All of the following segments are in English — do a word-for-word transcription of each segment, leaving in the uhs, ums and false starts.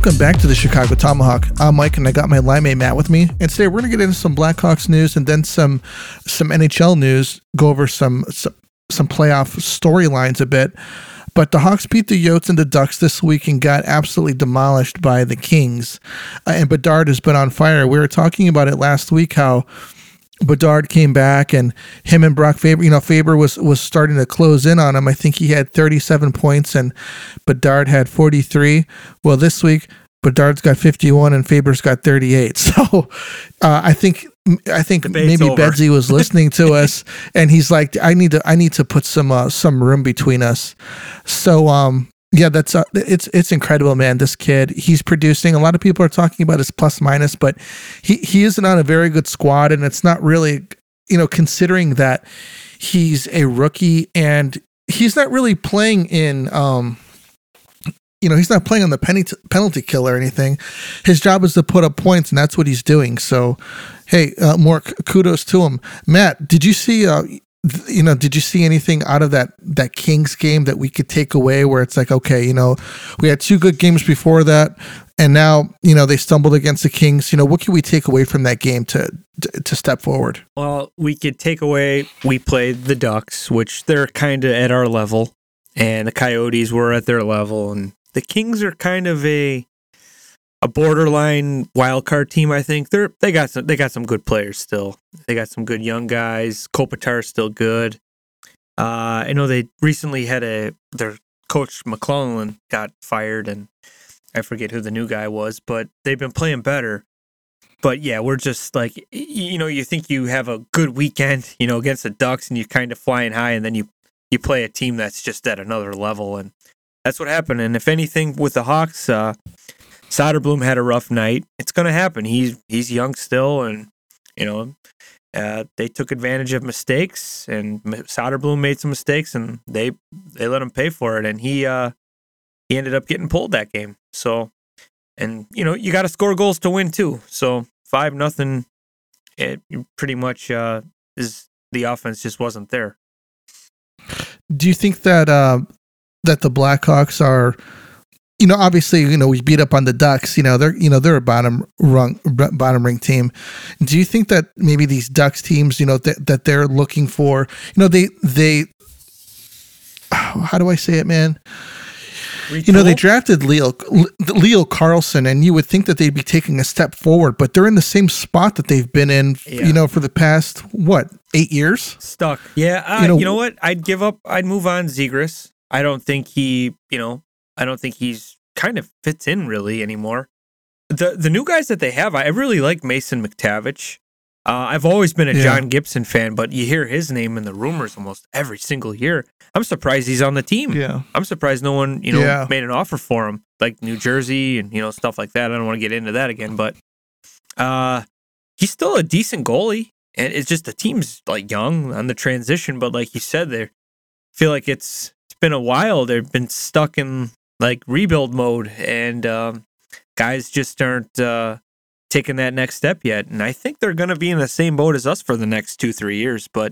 Welcome back to the Chicago Tomahawk. I'm Mike, and I got my linemate Matt with me. And today we're going to get into some Blackhawks news and then some some N H L news. Go over some some, some playoff storylines a bit. But the Hawks beat the Yotes and the Ducks this week and got absolutely demolished by the Kings. Uh, and Bedard has been on fire. We were talking about it last week how Bedard came back and him and Brock Faber, you know, Faber was, was starting to close in on him. I think he had thirty-seven points and Bedard had forty-three. Well, this week, Bedard's got fifty-one and Faber's got thirty-eight. So uh, I think I think Debate's maybe over. Bedsy was listening to us and he's like, I need to I need to put some uh, some room between us. So um yeah, that's uh, it's it's incredible, man. This kid, he's producing. A lot of people are talking about his plus minus, but he he isn't on a very good squad, and it's not really, you know, considering that he's a rookie and he's not really playing in, um, you know, he's not playing on the penalty penalty kill or anything. His job is to put up points, and that's what he's doing. So, hey, uh, more kudos to him. Matt, did you see? Uh, You know, did you see anything out of that that Kings game that we could take away where it's like, okay, you know, we had two good games before that, and now, you know, they stumbled against the Kings. You know, what can we take away from that game to to, to step forward? Well, we could take away, we played the Ducks, which they're kind of at our level, and the Coyotes were at their level, and the Kings are kind of a a borderline wild card team. I think they're they got some they got some good players still. They got some good young guys. Kopitar's still good. Uh, I know they recently had a their coach McClellan got fired, and I forget who the new guy was, but they've been playing better. But yeah, we're just like, you know, you think you have a good weekend, you know, against the Ducks, and you're kind of flying high, and then you you play a team that's just at another level, and that's what happened. And if anything, with the Hawks, uh, Soderblom had a rough night. It's going to happen. He's he's young still, and you know, uh, they took advantage of mistakes, and Soderblom made some mistakes, and they they let him pay for it, and he uh, he ended up getting pulled that game. So, and you know, you got to score goals to win too. So five nothing, it pretty much uh, is the offense just wasn't there. Do you think that uh, that the Blackhawks are? You know, obviously, you know, we beat up on the Ducks. You know, they're you know they're a bottom rung, bottom ring team. Do you think that maybe these Ducks teams, you know, that that they're looking for, you know, they they, how do I say it, man? Retool? You know, they drafted Leo Leo Carlson, and you would think that they'd be taking a step forward, but they're in the same spot that they've been in, yeah. you know, for the past what eight years. Stuck. Yeah. Uh, you know, you know what? I'd give up. I'd move on Zegras. I don't think he, you know. I don't think he's kind of fits in really anymore. The the new guys that they have, I really like Mason McTavish. Uh, I've always been a yeah. John Gibson fan, but you hear his name in the rumors almost every single year. I'm surprised he's on the team. Yeah. I'm surprised no one, you know, yeah. made an offer for him, like New Jersey and, you know, stuff like that. I don't want to get into that again, but uh, he's still a decent goalie. And it's just the team's like young on the transition, but like you said, they feel like it's it's been a while. They've been stuck in like rebuild mode, and um, guys just aren't uh, taking that next step yet. And I think they're going to be in the same boat as us for the next two, three years. But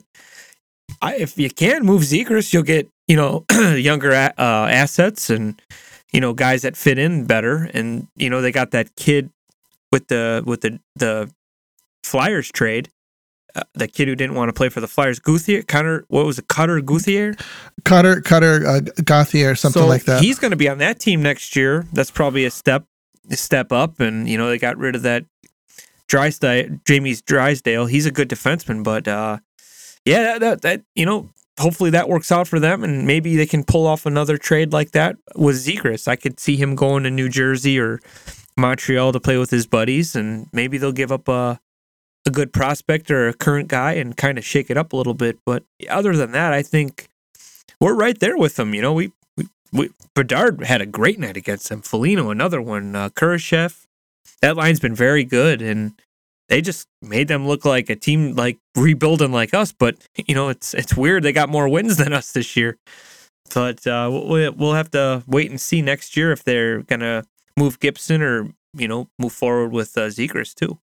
I, if you can move Zegras, you'll get, you know, younger uh, assets and, you know, guys that fit in better. And, you know, they got that kid with the, with the, the Flyers trade. Uh, the kid who didn't want to play for the Flyers, Gauthier, Connor, what was it, Cutter Gauthier? Cutter, Cutter uh, Gauthier, or something so like that. He's going to be on that team next year. That's probably a step, a step up. And you know, they got rid of that Drysdale, Jamie's Drysdale. He's a good defenseman, but uh, yeah, that, that that you know, hopefully that works out for them, and maybe they can pull off another trade like that with Zegras. I could see him going to New Jersey or Montreal to play with his buddies, and maybe they'll give up a. a good prospect or a current guy and kind of shake it up a little bit. But other than that, I think we're right there with them. You know, we, we, we Bedard had a great night against them. Foligno, another one. Uh, Kurashev, that line's been very good, and they just made them look like a team like rebuilding like us. But you know, it's it's weird. They got more wins than us this year. But uh, we'll we'll have to wait and see next year if they're gonna move Gibson or you know move forward with uh, Zegras too.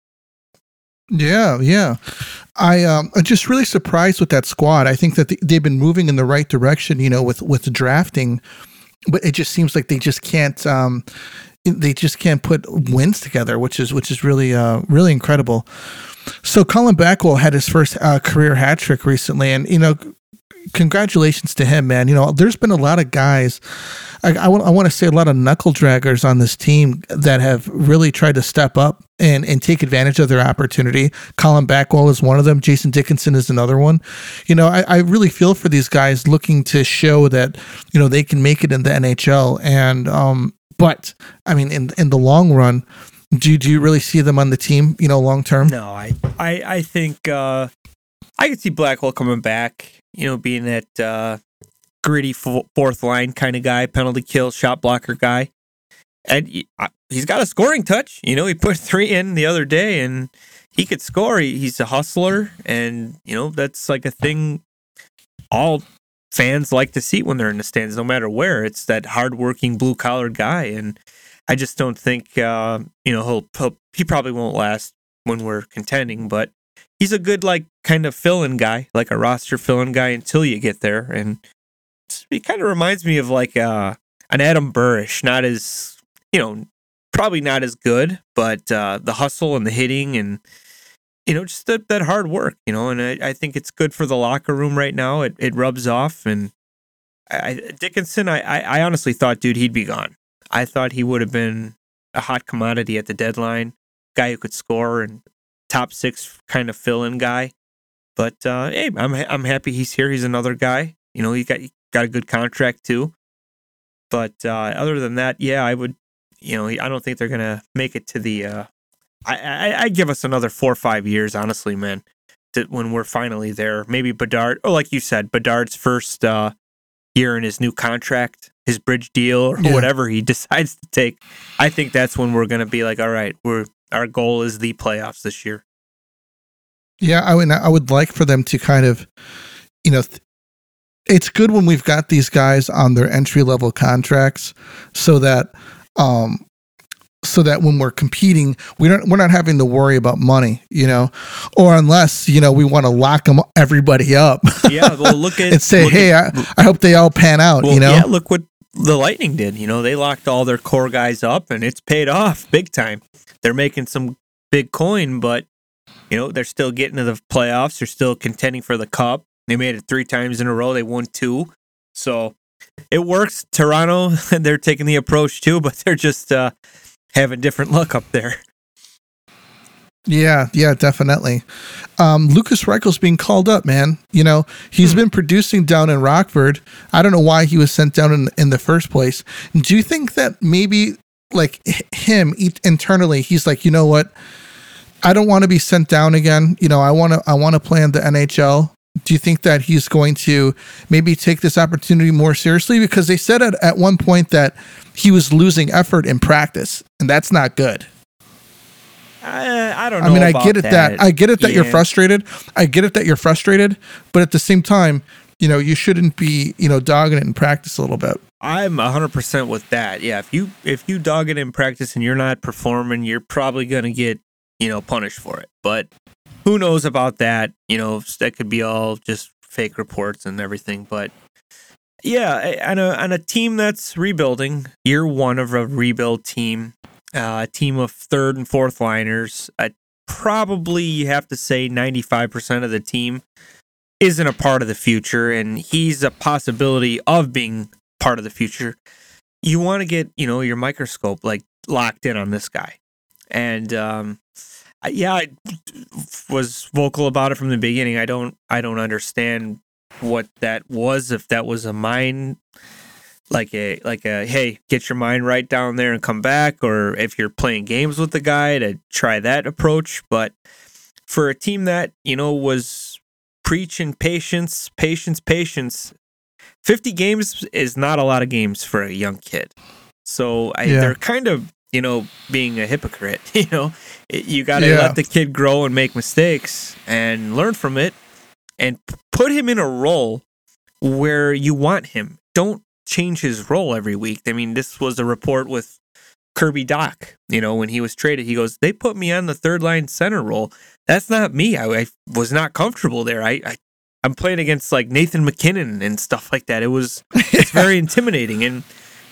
Yeah, yeah. I um, I'm just really surprised with that squad. I think that they, they've been moving in the right direction, you know, with with the drafting, but it just seems like they just can't, um, they just can't put wins together, which is which is really uh, really incredible. So Colin Blackwell had his first uh, career hat trick recently, and you know, congratulations to him, man. You know, there's been a lot of guys. I, I want I want to say a lot of knuckle draggers on this team that have really tried to step up and and take advantage of their opportunity. Colin Blackwell is one of them. Jason Dickinson is another one. You know, I, I really feel for these guys looking to show that, you know, they can make it in the N H L. And um, but I mean, in in the long run, do do you really see them on the team, you know, long term? No, I I I think uh, I could see Blackwell coming back. You know, being that uh, gritty f- fourth line kind of guy, penalty kill, shot blocker guy. And he, uh, he's got a scoring touch. You know, he put three in the other day and he could score. He, he's a hustler. And, you know, that's like a thing all fans like to see when they're in the stands, no matter where. It's that hardworking blue collar guy. And I just don't think, uh, you know, he'll, he'll, he probably won't last when we're contending, but he's a good, like, kind of fill-in guy, like a roster fill-in guy until you get there. And he kind of reminds me of like uh, an Adam Burish, not as, you know, probably not as good, but uh, the hustle and the hitting and, you know, just that, that hard work, you know, and I, I think it's good for the locker room right now. It it rubs off. And I, Dickinson, I, I, I honestly thought, dude, he'd be gone. I thought he would have been a hot commodity at the deadline, guy who could score and top six kind of fill-in guy. But uh, hey, I'm I'm happy he's here. He's another guy. You know, he got he got a good contract too. But uh, other than that, yeah, I would. You know, I don't think they're gonna make it to the. Uh, I, I I give us another four or five years, honestly, man. To, when we're finally there, maybe Bedard, or like you said, Bedard's first uh, year in his new contract, his bridge deal, or yeah. whatever he decides to take. I think that's when we're gonna be like, all right, we're our goal is the playoffs this year. Yeah, I would. I would like for them to kind of, you know, th- it's good when we've got these guys on their entry level contracts, so that, um, so that when we're competing, we don't we're not having to worry about money, you know, or unless you know we want to lock them everybody up. Yeah, well, look at and say, hey, at, I, I hope they all pan out. Well, you know, yeah, look what the Lightning did. You know, they locked all their core guys up, and it's paid off big time. They're making some big coin, but. You know, they're still getting to the playoffs. They're still contending for the cup. They made it three times in a row. They won two. So it works. Toronto, they're taking the approach too, but they're just uh, having different luck up there. Yeah, yeah, definitely. Um, Lucas Reichel's being called up, man. You know, he's hmm. been producing down in Rockford. I don't know why he was sent down in, in the first place. Do you think that maybe, like, him internally, he's like, you know what? I don't want to be sent down again. You know, I want to I want to play in the N H L. Do you think that he's going to maybe take this opportunity more seriously? Because they said at, at one point that he was losing effort in practice, and that's not good. I, I don't know. I mean, I about get it that. that I get it that yeah. you're frustrated. I get it that you're frustrated, but at the same time, you know, you shouldn't be, you know, dogging it in practice a little bit. I'm one hundred percent with that. Yeah, if you if you dog it in practice and you're not performing, you're probably going to get you know, punished for it. But who knows about that? You know, that could be all just fake reports and everything. But yeah, on a, on a team that's rebuilding, year one of a rebuild team, uh, a team of third and fourth liners, uh, probably you have to say ninety-five percent of the team isn't a part of the future, and he's a possibility of being part of the future. You want to get, you know, your microscope like locked in on this guy. And um, yeah, I was vocal about it from the beginning. I don't, I don't understand what that was. If that was a mind, like a, like a, hey, get your mind right down there and come back, or if you're playing games with the guy, to try that approach. But for a team that you know was preaching patience, patience, patience, fifty games is not a lot of games for a young kid. So I, yeah. they're kind of. You know, being a hypocrite, you know, you got to yeah. let the kid grow and make mistakes and learn from it and put him in a role where you want him. Don't change his role every week. I mean, this was a report with Kirby Dach, you know, when he was traded, he goes, they put me on the third line center role. That's not me. I, I was not comfortable there. I, I, I'm playing against like Nathan McKinnon and stuff like that. It was, it's very intimidating. And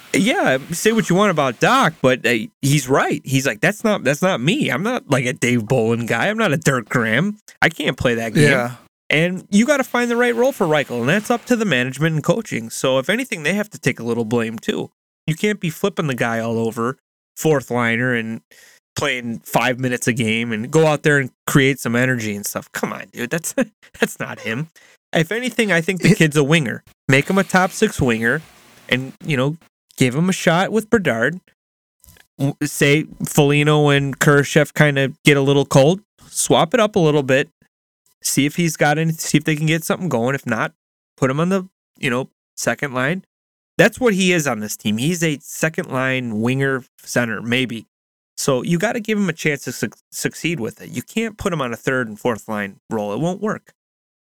Yeah, say what you want about Doc, but uh, he's right. He's like, that's not that's not me. I'm not like a Dave Bolin guy. I'm not a Dirk Graham. I can't play that game. Yeah. And you got to find the right role for Reichel, and that's up to the management and coaching. So if anything, they have to take a little blame too. You can't be flipping the guy all over, fourth liner, and playing five minutes a game, and go out there and create some energy and stuff. Come on, dude. That's that's not him. If anything, I think the kid's a winger. Make him a top six winger, and you know. Give him a shot with Bedard. Say Foligno and Kurashev kind of get a little cold. Swap it up a little bit. See if he's got any. See if they can get something going. If not, put him on the you know second line. That's what he is on this team. He's a second line winger center maybe. So you got to give him a chance to su- succeed with it. You can't put him on a third and fourth line role. It won't work.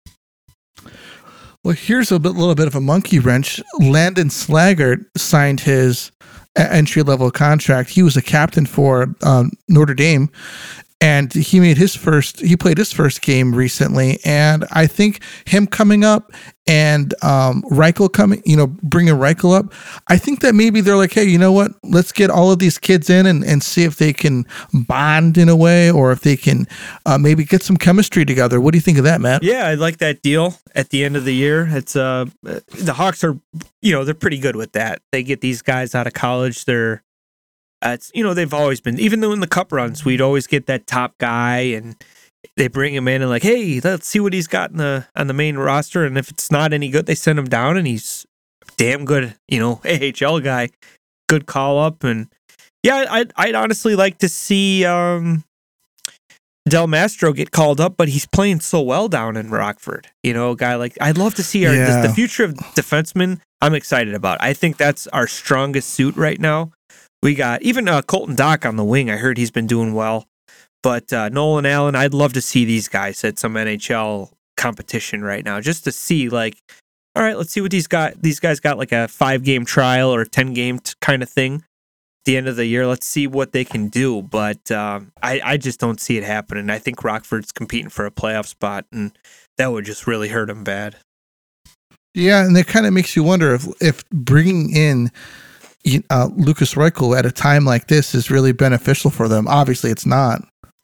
Well, here's a bit, little bit of a monkey wrench. Landon Slaggert signed his entry level contract. He was a captain for um, Notre Dame, and he made his first. He played his first game recently, and I think him coming up and um, Reichel coming, you know, bringing Reichel up. I think that maybe they're like, hey, you know what? Let's get all of these kids in and, and see if they can bond in a way, or if they can uh, maybe get some chemistry together. What do you think of that, Matt? Yeah, I like that deal at the end of the year. It's uh, the Hawks are, you know, they're pretty good with that. They get these guys out of college. They're, uh, it's you know, they've always been, even though in the cup runs, we'd always get that top guy, and they bring him in and like, hey, let's see what he's got in the on the main roster. And if it's not any good, they send him down, and he's damn good, you know, A H L guy, good call up. And yeah, I'd, I'd honestly like to see um, Del Mastro get called up, but he's playing so well down in Rockford. You know, a guy like, I'd love to see our Yeah. the, the future of defensemen. I'm excited about. I think that's our strongest suit right now. We got even uh, Colton Dock on the wing. I heard he's been doing well. But uh, Nolan Allen, I'd love to see these guys at some N H L competition right now, just to see, like, all right, let's see what these got. These guys got like a five game trial or a ten game t- kind of thing. At the end of the year, let's see what they can do. But um, I, I just don't see it happening. I think Rockford's competing for a playoff spot, and that would just really hurt them bad. Yeah, and it kind of makes you wonder if if bringing in uh, Lucas Reichel at a time like this is really beneficial for them. Obviously, it's not.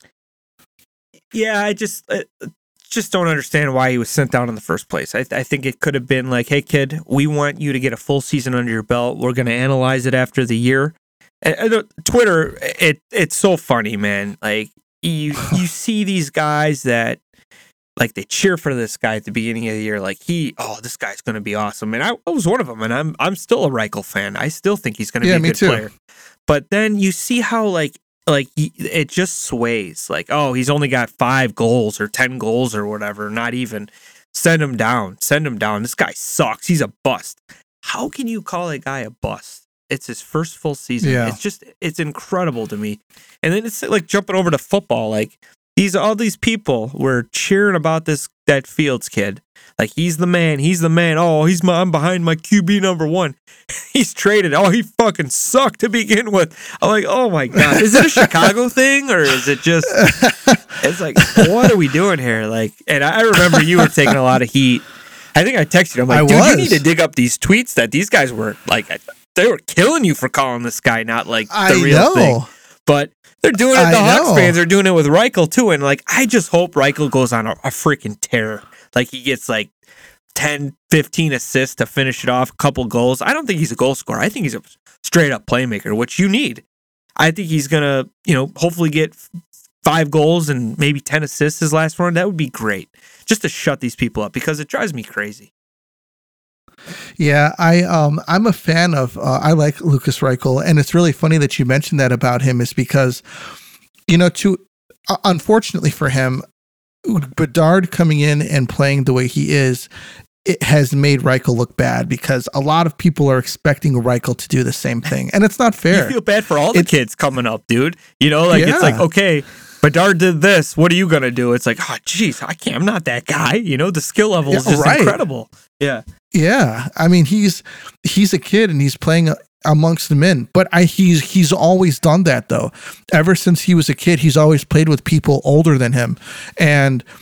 Yeah, I just uh, just don't understand why he was sent down in the first place. I, th- I think it could have been like, hey, kid, we want you to get a full season under your belt. We're going to analyze it after the year. And, and, uh, Twitter, it it's so funny, man. Like, you you see these guys that, like, they cheer for this guy at the beginning of the year. Like, he, oh, this guy's going to be awesome. And I, I was one of them, and I'm I'm still a Reichel fan. I still think he's going to Yeah, be a me good too. player. But then you see how, like, Like he, it just sways. Like, oh, he's only got five goals or ten goals or whatever. Not even. Send him down. Send him down. This guy sucks. He's a bust. How can you call a guy a bust? It's his first full season. Yeah. It's just, it's incredible to me. And then it's like jumping over to football. Like, these all these people were cheering about this that Fields kid. Like, he's the man. He's the man. Oh, he's my. I'm behind my Q B number one. He's traded. Oh, he fucking sucked to begin with. I'm like, oh my god, is it a Chicago thing, or is it just? It's like, what are we doing here? Like, and I remember you were taking a lot of heat. I think I texted you. I'm like, I dude, was. you need to dig up these tweets that these guys were like. They were killing you for calling this guy not like the I real know. thing. But they're doing it. I The Hawks know. fans are doing it with Reichel too, and like, I just hope Reichel goes on a, a freaking tear. Like, he gets like ten, fifteen assists to finish it off, a couple goals. I don't think he's a goal scorer. I think he's a straight up playmaker, which you need. I think he's gonna, you know, hopefully get f- five goals and maybe ten assists his last run. That would be great, just to shut these people up, because it drives me crazy. Yeah, I um I'm a fan of uh, I like Lucas Reichel, and it's really funny that you mentioned that about him, is because, you know, to uh, unfortunately for him, Bedard coming in and playing the way he is, it has made Reichel look bad, because a lot of people are expecting Reichel to do the same thing, and it's not fair. You feel bad for all the It- kids coming up, dude. You know, like, it's like, Yeah. okay, Bedard did this. What are you gonna do? It's like, oh, geez, I can't. I'm not that guy. You know, the skill level is Yeah, just right. incredible. Yeah. Yeah, I mean, he's he's a kid and he's playing amongst the men, but I he's he's always done that though. Ever since he was a kid, he's always played with people older than him, and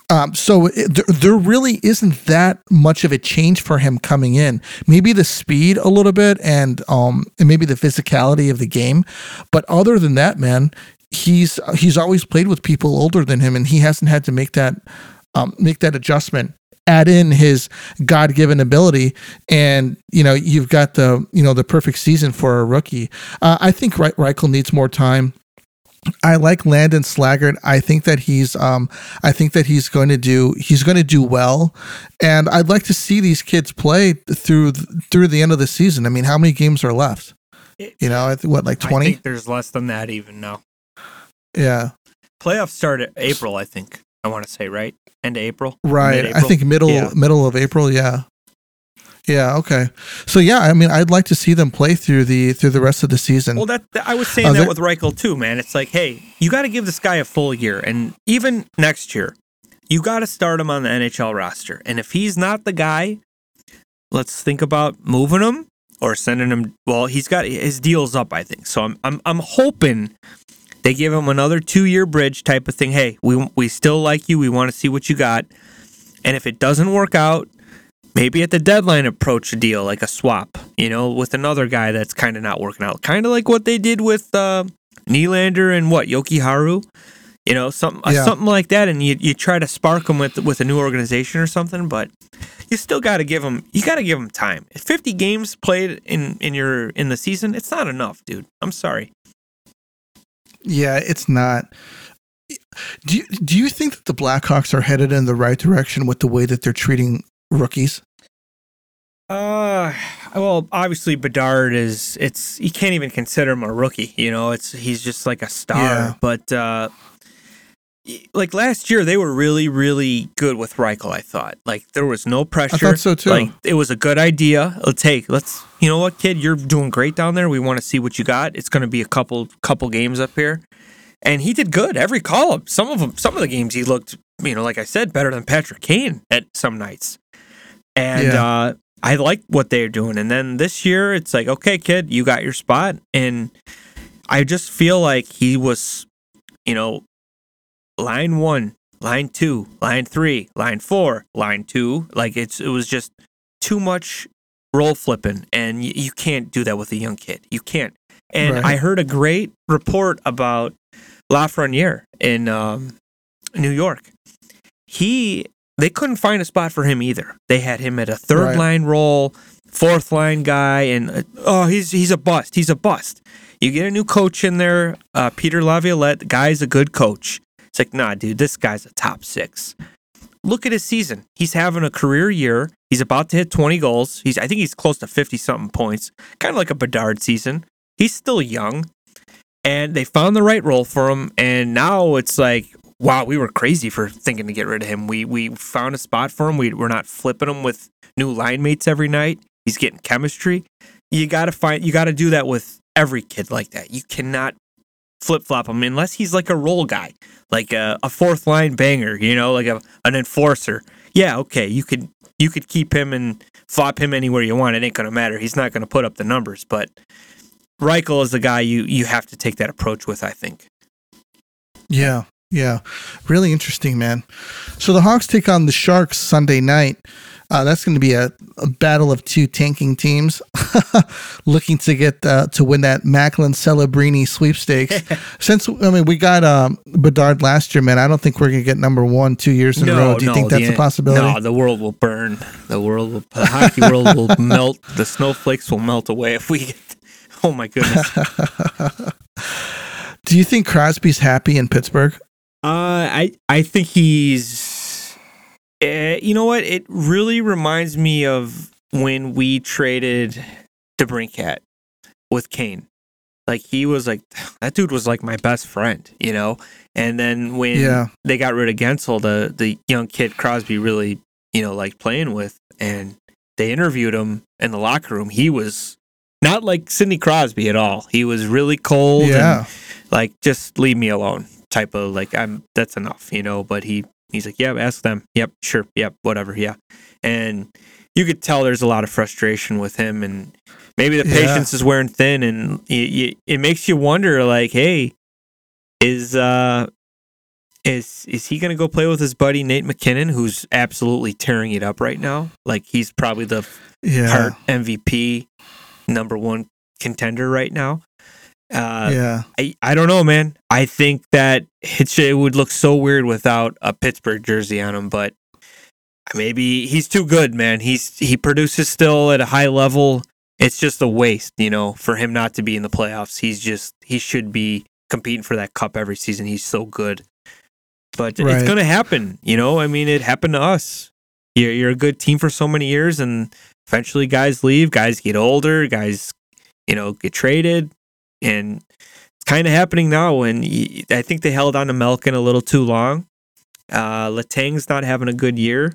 Um, so it, there, there really isn't that much of a change for him coming in. Maybe the speed a little bit, and um, and maybe the physicality of the game, but other than that, man, he's he's always played with people older than him, and he hasn't had to make that um, make that adjustment. Add in his God-given ability, and you know you've got the you know the perfect season for a rookie. Uh, I think Re- Reichel needs more time. I like Landon Slaggert. I think that he's um I think that he's going to do he's going to do well, and I'd like to see these kids play through through the end of the season. I mean, how many games are left? You know, I think what like twenty? I think there's less than that even now. Yeah. Playoffs start at April, I think. I want to say, right? End of April? Right. Mid-April? I think middle yeah. middle of April, yeah. Yeah, okay. So yeah, I mean, I'd like to see them play through the through the rest of the season. Well, that, that I was saying uh, that with Reichel too, man. It's like, hey, you got to give this guy a full year, and even next year, you got to start him on the N H L roster. And if he's not the guy, let's think about moving him or sending him. Well, he's got his deal's up, I think. So I'm I'm I'm hoping they give him another two year bridge type of thing. Hey, we we still like you. We want to see what you got. And if it doesn't work out, maybe at the deadline approach a deal, like a swap, you know, with another guy that's kind of not working out. Kind of like what they did with uh, Nylander and what, Yoki Haru? You know, something yeah. uh, something like that, and you you try to spark them with with a new organization or something, but you still got to give them you got to give them time. fifty games played in, in your in the season, it's not enough, dude. I'm sorry. Yeah, it's not. Do you, do you think that the Blackhawks are headed in the right direction with the way that they're treating rookies? Uh, well, obviously Bedard is, it's, you can't even consider him a rookie, you know, it's, he's just like a star, yeah. but, uh, like last year they were really, really good with Reichel, I thought. Like there was no pressure. I thought so too. Like it was a good idea. Let's take, let's, you know what, kid, you're doing great down there. We want to see what you got. It's going to be a couple, couple games up here. And he did good every call-up. Some of them, some of the games he looked, you know, like I said, better than Patrick Kane at some nights. And, yeah. uh, I like what they're doing. And then this year, it's like, okay, kid, you got your spot. And I just feel like he was, you know, line one, line two, line three, line four, line two. Like it's it was just too much role flipping. And you, you can't do that with a young kid. You can't. And right. I heard a great report about Lafreniere in um, New York. He... They couldn't find a spot for him either. They had him at a third right. line role, fourth line guy, and uh, oh, he's he's a bust. He's a bust. You get a new coach in there, uh, Peter Laviolette. The guy's a good coach. It's like, nah, dude, this guy's a top six. Look at his season. He's having a career year. He's about to hit twenty goals. He's I think he's close to fifty something points. Kind of like a Bedard season. He's still young, and they found the right role for him. And now it's like, wow, we were crazy for thinking to get rid of him. We we found a spot for him. We, we're not flipping him with new line mates every night. He's getting chemistry. You gotta find. You gotta do that with every kid like that. You cannot flip flop him unless he's like a role guy, like a, a fourth line banger. You know, like a an enforcer. Yeah, okay, you could you could keep him and flop him anywhere you want. It ain't gonna matter. He's not gonna put up the numbers. But Reichel is the guy you you have to take that approach with, I think. Yeah. Yeah, really interesting, man. So the Hawks take on the Sharks Sunday night. Uh, that's going to be a, a battle of two tanking teams looking to get uh, to win that Macklin Celebrini sweepstakes. Since I mean we got um, Bedard last year, man, I don't think we're going to get number one two years in no, a row. Do you no, think that's the, a possibility? No, the world will burn. The world, will, the hockey world will melt. The snowflakes will melt away if we get. Oh my goodness. Do you think Crosby's happy in Pittsburgh? Uh, I I think he's, uh, you know what? It really reminds me of when we traded DeBrincat with Kane. Like he was like, that dude was like my best friend, you know? And then when yeah. they got rid of Gensel, the, the young kid Crosby really, you know, liked playing with, and they interviewed him in the locker room. He was not like Sidney Crosby at all. He was really cold yeah. and like, just leave me alone. Type of like I'm that's enough, you know, but he he's like, yeah, ask them. Yep, sure, yep, whatever, yeah. And you could tell there's a lot of frustration with him, and maybe the patience yeah. is wearing thin, and you, you, it makes you wonder, like, hey, is uh Is is he going to go play with his buddy Nate McKinnon, who's absolutely tearing it up right now? Like, he's probably the Yeah. Hart M V P, number one contender right now. Uh, yeah. I, I don't know, man. I think that it, it would look so weird without a Pittsburgh jersey on him, but maybe he's too good, man. He's he produces still at a high level. It's just a waste, you know, for him not to be in the playoffs. He's just he should be competing for that cup every season. He's so good. But Right. it's going to happen, you know? I mean, it happened to us. You're, you're a good team for so many years, and eventually guys leave, guys get older, guys, you know, get traded, and it's kind of happening now. And I think they held on to Malkin a little too long. Uh, Letang's not having a good year.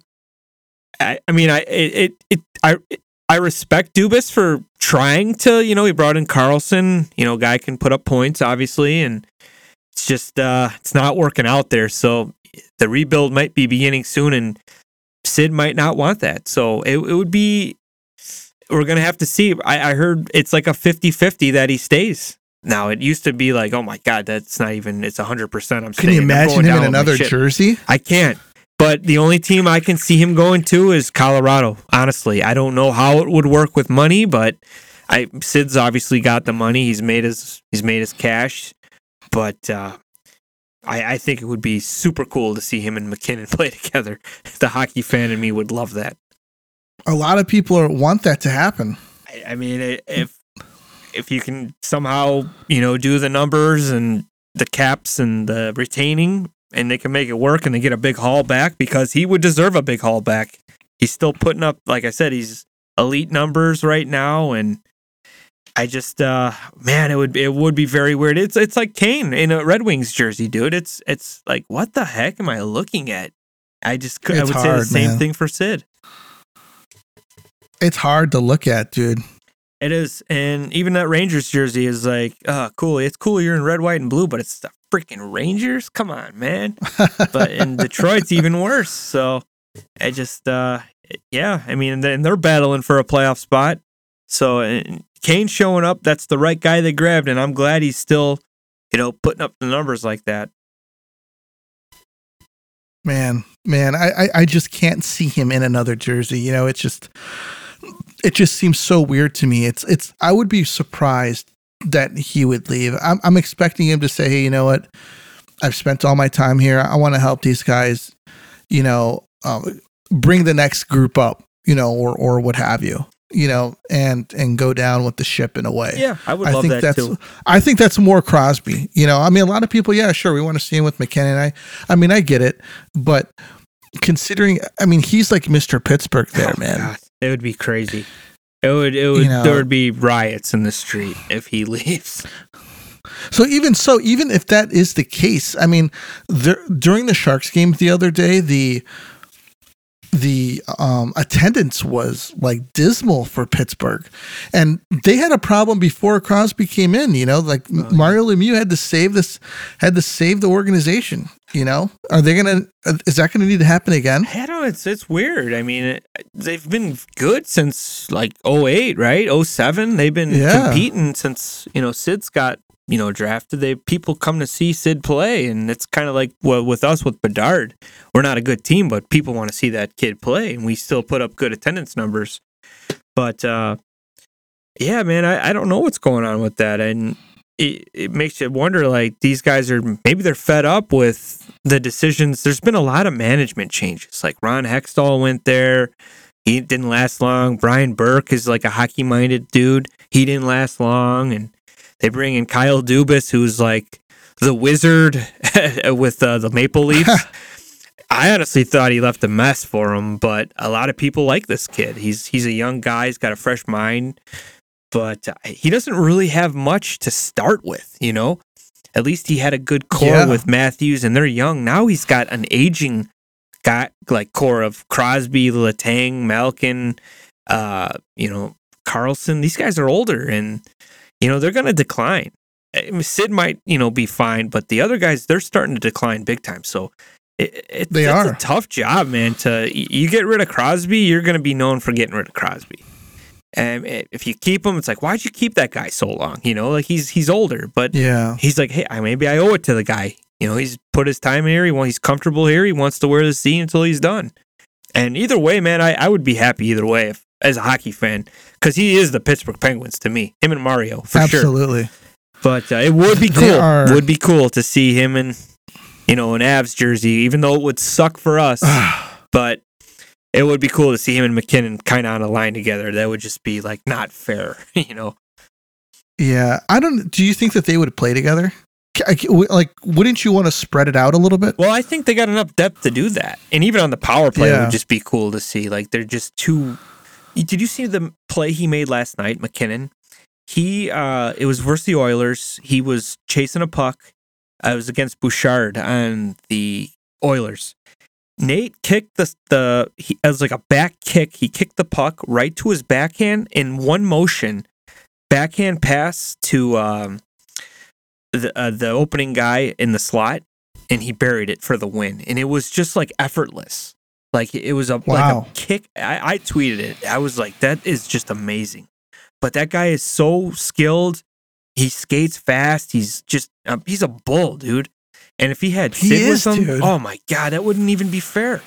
I, I mean, I it, it, it I I respect Dubas for trying to, you know, he brought in Carlson, you know, guy can put up points, obviously, and it's just uh, it's not working out there. So the rebuild might be beginning soon, and Sid might not want that. So it, it would be, we're going to have to see. I, I heard it's like a fifty-fifty that he stays. Now, it used to be like, oh my God, that's not even, it's one hundred percent I'm Can staying. you I'm imagine going him down in with my another ship. jersey? I can't. But the only team I can see him going to is Colorado, honestly. I don't know how it would work with money, but I Sid's obviously got the money. He's made his he's made his cash. But uh, I, I think it would be super cool to see him and McKinnon play together. The hockey fan in me would love that. A lot of people are, want that to happen. I, I mean, if if you can somehow, you know, do the numbers and the caps and the retaining, and they can make it work and they get a big haul back, because he would deserve a big haul back. He's still putting up, like I said, he's elite numbers right now, and I just, uh, man, it would it would be very weird. It's it's like Kane in a Red Wings jersey, dude. It's it's like, what the heck am I looking at? I just could, I It's would say hard, the same man. thing for Sid. It's hard to look at, dude. It is, and even that Rangers jersey is like, oh, cool. It's cool you're in red, white, and blue, but it's the freaking Rangers. Come on, man. But in Detroit's even worse. So I just, uh, yeah. I mean, and they're battling for a playoff spot. So and Kane showing up, that's the right guy they grabbed, and I'm glad he's still, you know, putting up the numbers like that. Man, man, I, I, I just can't see him in another jersey. You know, it's just, it just seems so weird to me. It's, it's, I would be surprised that he would leave. I'm, I'm expecting him to say, hey, you know what? I've spent all my time here. I want to help these guys, you know, um, bring the next group up, you know, or, or what have you, you know, and, and go down with the ship in a way. Yeah, I would I love think that that's, too. I think that's more Crosby. You know, I mean, a lot of people, yeah, sure, we want to see him with McKinnon. I, I mean, I get it, but considering, I mean, he's like Mister Pittsburgh there, Oh, man. God, it would be crazy. It would, it would, You know. there would be riots in the street if he leaves. So even so, even if that is the case, I mean, there, during the Sharks game the other day, the the um, attendance was like dismal for Pittsburgh, and they had a problem before Crosby came in. You know, like Oh, yeah. Mario Lemieux had to save this, had to save the organization. You know, are they gonna? Is that gonna need to happen again? I don't know. It's it's weird. I mean, it, they've been good since like oh eight, right? oh seven. They've been Yeah. competing since, you know, Sid's got, you know, drafted. They people come to see Sid play, and it's kind of like, well, with us with Bedard, we're not a good team, but people want to see that kid play, and we still put up good attendance numbers. But uh, yeah, man, I, I don't know what's going on with that, and it, it makes you wonder, like, these guys are, maybe they're fed up with the decisions. There's been a lot of management changes. Like Ron Hextall went there. He didn't last long. Brian Burke is like a hockey-minded dude. He didn't last long. And they bring in Kyle Dubas, who's like the wizard with uh, the Maple Leafs. I honestly thought he left a mess for him, but a lot of people like this kid. He's he's a young guy. He's got a fresh mind. But uh, he doesn't really have much to start with, you know? At least he had a good core Yeah. with Matthews, and they're young. Now he's got an aging guy, like core of Crosby, Letang, Malkin, uh, you know, Carlson. These guys are older, and, you know, they're going to decline. I mean, Sid might, you know, be fine, but the other guys, they're starting to decline big time. So it, it, They it's are. a tough job, man. To You get rid of Crosby, you're going to be known for getting rid of Crosby. And if you keep him, it's like, why'd you keep that guy so long? You know, like he's he's older, but Yeah. he's like, hey, I maybe I owe it to the guy. You know, he's put his time in here. He wants, he's comfortable here. He wants to wear the C until he's done. And either way, man, I, I would be happy either way if, as a hockey fan, because he is the Pittsburgh Penguins to me. Him and Mario, for Absolutely. sure. But uh, it would be cool. Are... would be cool to see him in, you know, an Avs jersey, even though it would suck for us. But it would be cool to see him and McKinnon kind of on a line together. That would just be like not fair, you know. Yeah, I don't. Do you think that they would play together? Like, wouldn't you want to spread it out a little bit? Well, I think they got enough depth to do that, and even on the power play, yeah. it would just be cool to see. Like, they're just too. Did you see the play he made last night, McKinnon? He, uh, it was versus the Oilers. He was chasing a puck. Uh, it was against Bouchard on the Oilers. Nate kicked the the. He, it was like a back kick. He kicked the puck right to his backhand in one motion. Backhand pass to um, the uh, the opening guy in the slot, and he buried it for the win. And it was just like effortless. Like it was a wow. like a kick. I, I tweeted it. I was like, that is just amazing. But that guy is so skilled. He skates fast. He's just uh, he's a bull, dude. And if he had Sid he is, with him, dude. oh my god, that wouldn't even be fair.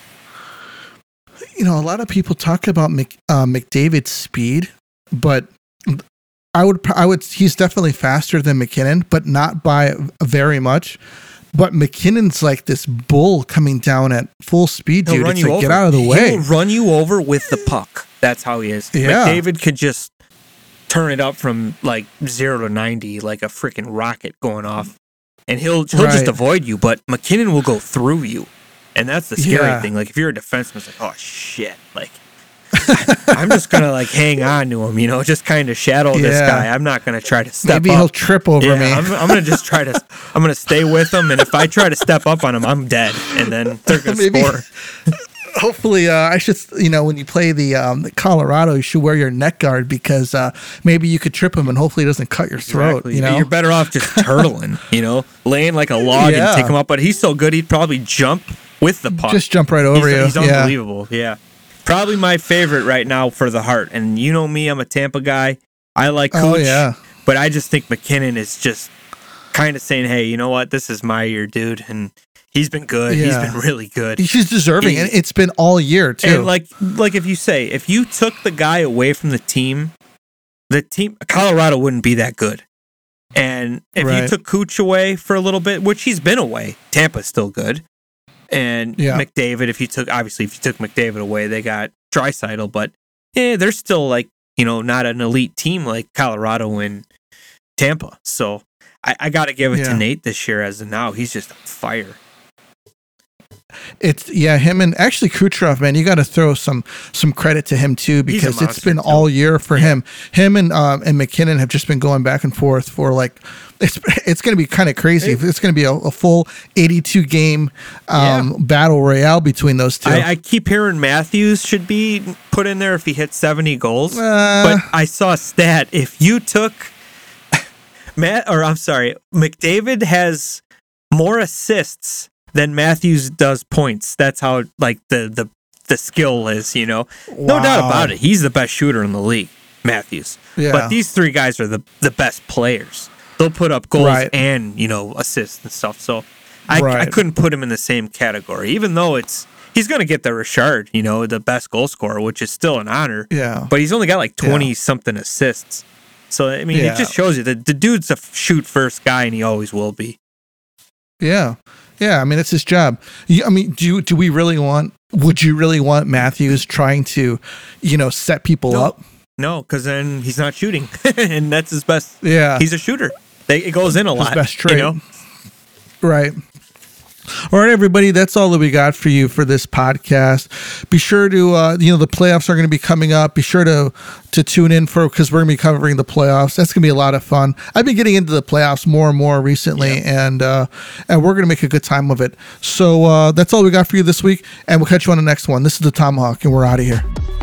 You know, a lot of people talk about Mc, uh, McDavid's speed, but I would I would he's definitely faster than McKinnon, but not by very much. But McKinnon's like this bull coming down at full speed, dude. He'll run It's you like, over. Get out of the way. He'll run you over with the puck. That's how he is. Yeah. McDavid could just turn it up from like zero to ninety like a freaking rocket going off. And he'll he'll right. just avoid you, but McKinnon will go through you. And that's the scary yeah. thing. Like if you're a defenseman, it's like, oh shit. Like I'm just gonna like hang on to him, you know, just kind of shadow yeah. this guy. I'm not gonna try to step Maybe up. he'll trip over yeah, me. I'm, I'm gonna just try to. I'm gonna stay with him, and if I try to step up on him, I'm dead, and then they're gonna Maybe, score. Hopefully, uh, I should, you know, when you play the, um, the Colorado, you should wear your neck guard because uh, maybe you could trip him, and hopefully, it doesn't cut your throat. Exactly. You know, you're better off just turtling, you know, laying like a log yeah. and take him up. But he's so good, he'd probably jump with the puck. Just jump right over he's, you. He's yeah. unbelievable. Yeah. Probably my favorite right now for the Hart. And you know me, I'm a Tampa guy. I like Cooch. Oh, yeah. But I just think McKinnon is just kind of saying, hey, you know what? This is my year, dude. And he's been good. Yeah. He's been really good. He's deserving. He, and it's been all year, too. And like, like if you say, if you took the guy away from the team, the team, Colorado wouldn't be that good. And if right. you took Cooch away for a little bit, which he's been away, Tampa's still good. And yeah. McDavid, if you took, obviously, if you took McDavid away, they got Draisaitl, but yeah, they're still like, you know, not an elite team like Colorado and Tampa. So I, I got to give it yeah. to Nate this year as of now. He's just on fire. It's yeah, him and actually Kucherov, man, you got to throw some some credit to him too because it's been too. all year for yeah. him. Him and um, and McKinnon have just been going back and forth for like it's it's going to be kind of crazy. It, it's going to be a, a full eighty-two game um, yeah. battle royale between those two. I, I keep hearing Matthews should be put in there if he hits seventy goals, uh, but I saw a stat if you took Matt or I'm sorry, McDavid has more assists than Matthews does points. That's how like the the, the skill is, you know. Wow. No doubt about it. He's the best shooter in the league, Matthews. Yeah. But these three guys are the, the best players. They'll put up goals right. and, you know, assists and stuff. So I, right. I couldn't put him in the same category, even though it's he's going to get the Richard, you know, the best goal scorer, which is still an honor. Yeah. But he's only got like twenty-something yeah. assists. So, I mean, yeah. it just shows you that the dude's a shoot-first guy, and he always will be. Yeah. Yeah, I mean, it's his job. I mean, do you, do we really want, would you really want Matthews trying to, you know, set people no. up? No, because then he's not shooting, and that's his best. Yeah. He's a shooter. They, it goes in a his lot. Best trait. You know? Right. All right, everybody, that's all that we got for you for this podcast. Be sure to, uh, you know, the playoffs are going to be coming up. Be sure to to tune in for, because we're going to be covering the playoffs. That's going to be a lot of fun. I've been getting into the playoffs more and more recently, yeah. and uh, and we're going to make a good time of it. So uh, that's all we got for you this week, and we'll catch you on the next one. This is the Tomahawk, and we're out of here.